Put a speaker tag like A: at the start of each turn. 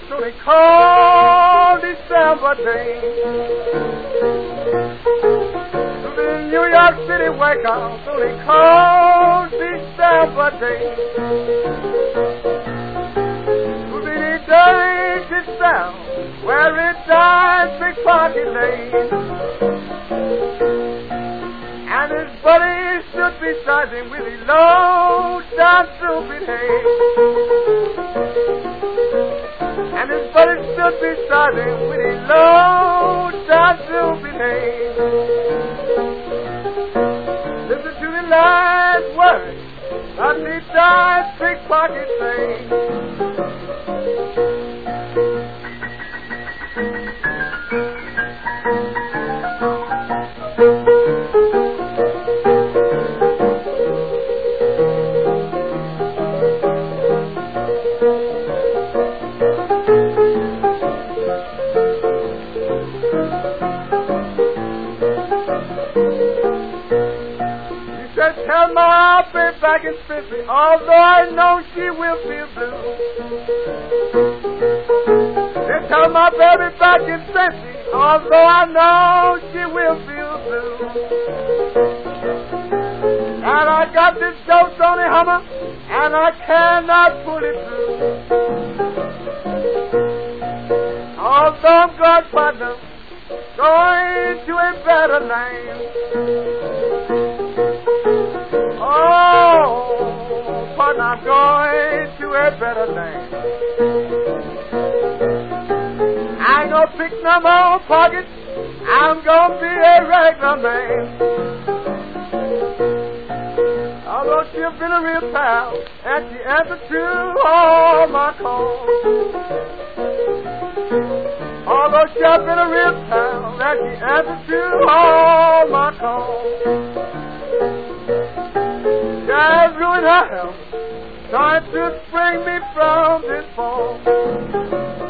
A: on a cold December day. To the New York City warehouse on a cold December day. To the dirty South where it dies pickpocket lane. And his buddy stood beside him with his low down stupid head. And his buddy stood beside him with his low down stupid head. Listen to the last words of the died pickpocket thing. Tell my baby back in Spiffy, although I know she will feel blue. They tell my baby back in Spiffy, although I know she will feel blue. And I got this ghost on the Hummer, and I cannot pull it through. Although I'm God's partner, going to a better land. Oh, but I'm going to a better land. I ain't gonna pick no more pockets. I'm gonna be a regular man. Although she's been a real pal, and she answered to all my calls. Although she's been a real pal, and she answered to all my calls. God's ruined her health, trying to spring me from this fall.